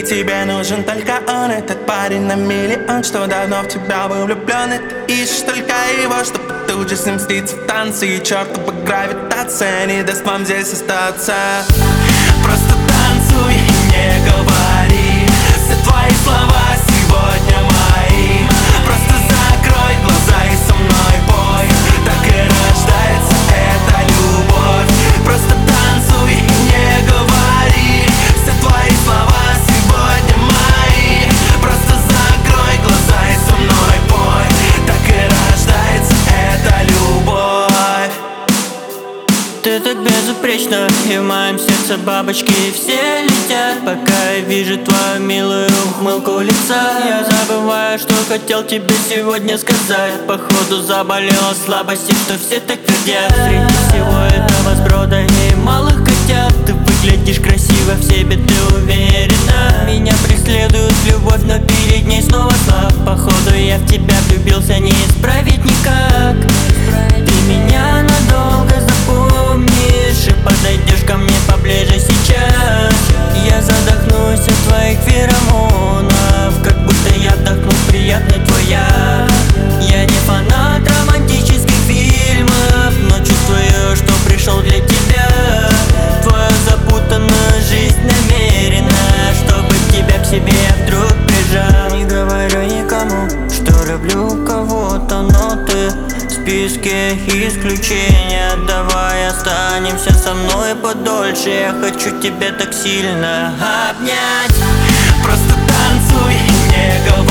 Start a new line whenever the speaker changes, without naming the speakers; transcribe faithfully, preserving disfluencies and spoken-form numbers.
Тебе нужен только он, этот парень на миллион, что давно в тебя был влюблен. И ты ищешь только его, чтобы тут же с ним слиться в танце. И чертова гравитация не даст вам здесь остаться. Просто танцуй и не говори, все твои слова сегодня мои. Просто закрой глаза и со мной пой, так и рождается эта любовь. Просто танцуй и не говори, все твои слова сегодня мои. Просто закрой глаза и со мной пой, так и рождается эта любовь.
Ты так безупречна, и в моем сердце бабочки все летят, пока я вижу твою милую ухмылку лица. Я забываю, что хотел тебе сегодня сказать. Походу заболела слабостью, что все так твердят. Среди всего этого сброда и малых котят ты выглядишь красиво, в себе ты уверена. Меня преследует любовь, но перед ней снова слаб. Походу я в тебя влюбился, не исправить никак. Ты меня надолго запомнишь и подойдешь ко мне поближе сейчас. Я задохнусь от твоих феромонов, как будто я вдохнул приятный твой яд. Я не фанат романтических фильмов, но чувствую, что пришел для тебя. Твоя запутанная жизнь намерена, чтобы тебя к себе я вдруг прижал. Не говорю никому, что люблю кого-то, но ты в списке исключения. Давай останемся со мной подольше, я хочу тебя так сильно обнять.
Просто танцуй и не говори,